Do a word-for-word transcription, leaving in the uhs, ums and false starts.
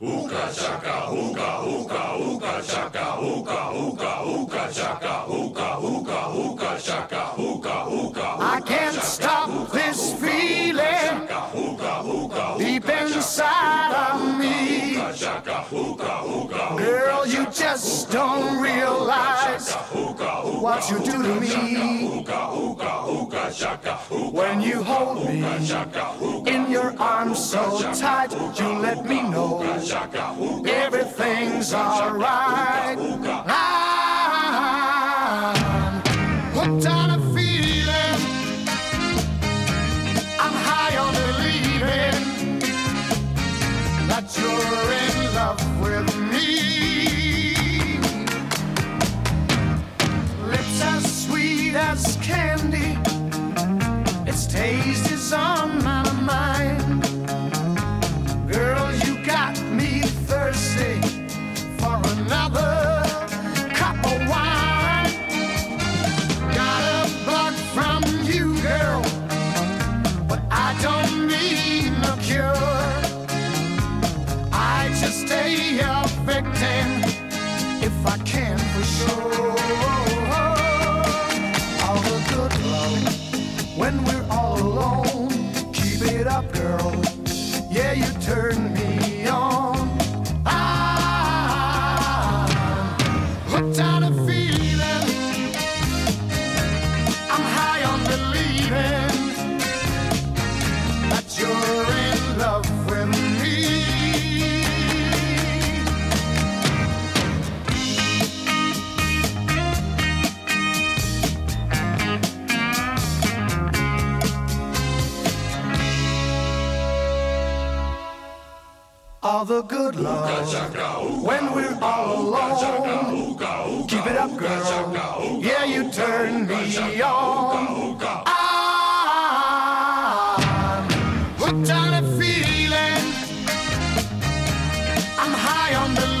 Ooka chaka, ooka, ooka, ooka chaka, ooka, ooka, ooka chaka, ooka, ooka, ooka chaka, ooka, ooka. I can't stop this feeling deep inside of me. Girl, you just don't realize what you do to me. When you hold me in your arms so tight, you let me know everything's alright. I'm hooked on a feeling, I'm high on believing that you're in love with me. Lips as sweet as candy, its taste is on my mind. Girl, you got me thirsty for another cup of wine. Got a bug from you, girl, but I don't need no cure. I just stay a victim if I can for sure. All the good love when we're all alone. Keep it up, girl. Yeah, you turn me on. I'm hooked on a feeling, I'm high on believing that you're in love with me. All the good love when we're all alone. Keep it up, girl. Yeah, you turn me on. I'm hooked on a feeling, I'm high on the